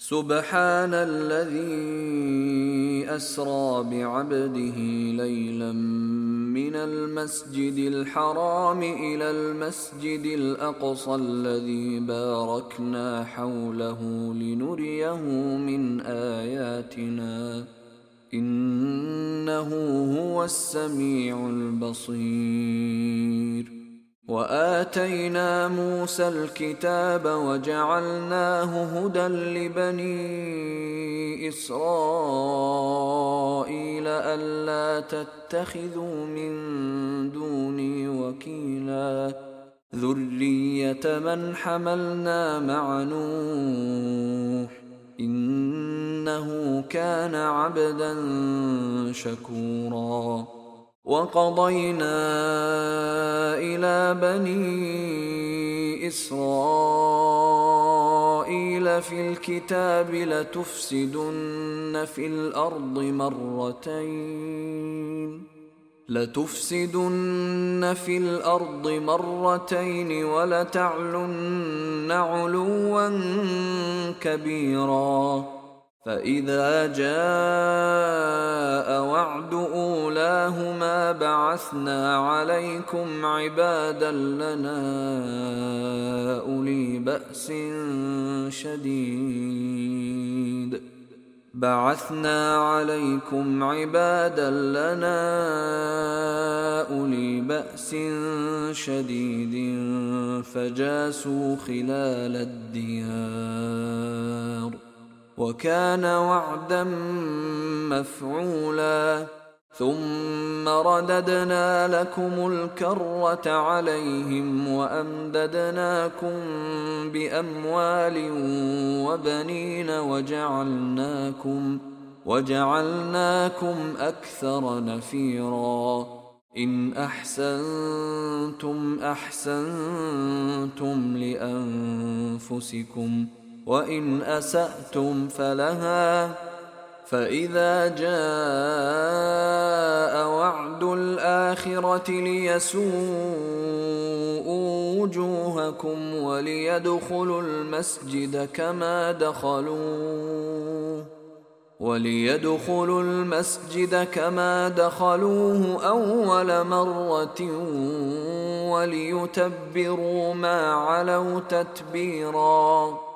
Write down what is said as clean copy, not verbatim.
سبحان الذي أسرى بعبده ليلا من المسجد الحرام إلى المسجد الأقصى الذي باركنا حوله لنريه من آياتنا إنه هو السميع البصير. وآتينا موسى الكتاب وجعلناه هدى لبني إسرائيل ألا تتخذوا من دوني وكيلا ذرية من حملنا مع نوح إنه كان عبدا شكورا. وقضينا إلى بني إسرائيل في الكتاب لتفسدن في الأرض مرتين ولتعلن علوا كبيرا. فإذا جاء وعد أولاهما بعثنا عليكم عبادا لنا أولي بأس شديد فجاسوا خلال الديار وكان وعدا مفعولا. ثم رددنا لكم الكرة عليهم وأمددناكم بأموال وبنين وجعلناكم أكثر نفيرا. إن أحسنتم أحسنتم لأنفسكم وإن أسأتم فلها. فإذا جاء وعد الآخرة ليسوءوا وجوهكم وليدخلوا المسجد كما دخلوه أول مرة وليتبروا ما علوا تتبيرا.